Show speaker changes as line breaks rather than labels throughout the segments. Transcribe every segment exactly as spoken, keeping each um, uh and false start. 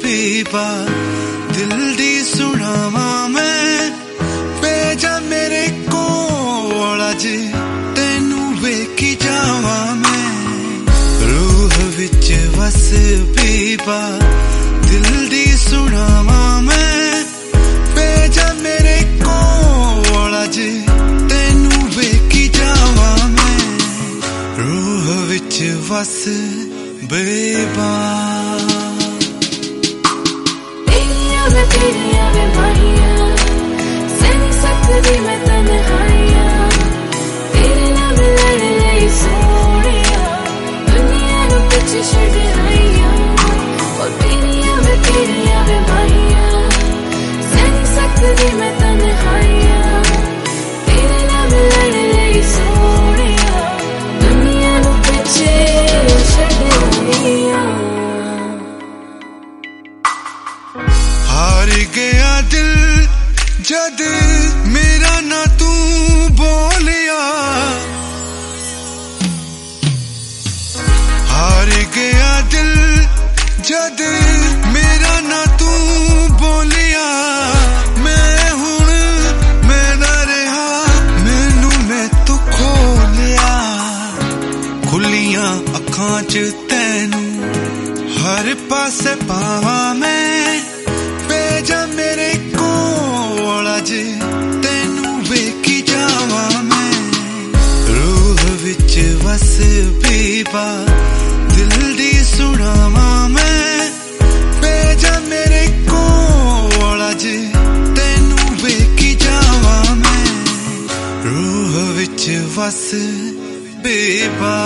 पीपा दिल दी सुनावा मैं भेजा मेरे कोल अज तेनू वेखी जावा मैं रूह विच वस पीपा दिल दी सुनावा मैं भेजा मेरे कोल अज तेनू वेखी जावा मैं रूह विच वस बेबा
तेरिया मैं तेरिया वे माहिया सह नहीं सकदी मैं तन्हाइया तेरे नाल लड़ लई सोहणिया दुनिया नू पिछे छड्ड आईया ओ तेरिया मैं तेरिया वे माहिया सह नहीं सकदी मैं तन्हाइया तेरे नाल लड़ लई सोहणिया दुनिया नू पिछे
हार गया दिल जद मेरा ना तू बोलिया हार गया दिल जद मेरा ना तू बोलिया मैं हुण मैं ना रहा मैनू मैं तू खोलिया खुलियां अखां च तैनू हर पासे पावा मैं भेजा मेरे कोल अज तेनू वेखी जावा मैं रूह विच वस पीपा दिल दी सुनावा मैं भेजा मेरे कोल अज तेनू वेखी जावा मैं रूह विच वस पीपा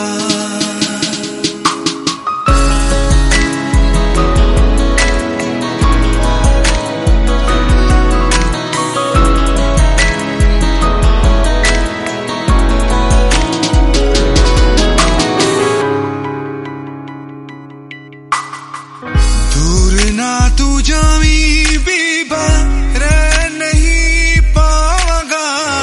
दूर ना तू जावी बीबा रह नहीं पावांगा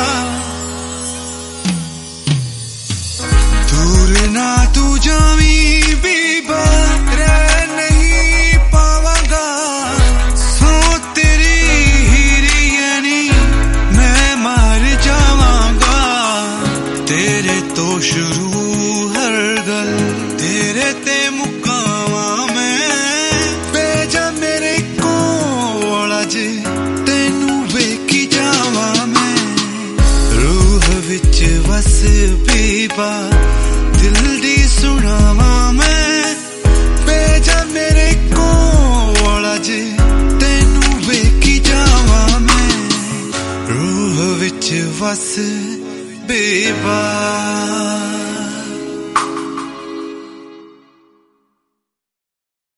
दूर ना तू जावी बीबा रह नहीं पावांगा सो तेरी हीरी यानी मैं मार जावांगा तेरे तो शुरू हर गल तेरे ते मुकावा तेनू वेखी जावा मैं रूह विच वस पीपा दिल दी सुनावा मैं भेजा मेरे कोल अज तेनू वेखी जावा मैं रूह विच वस पीपा।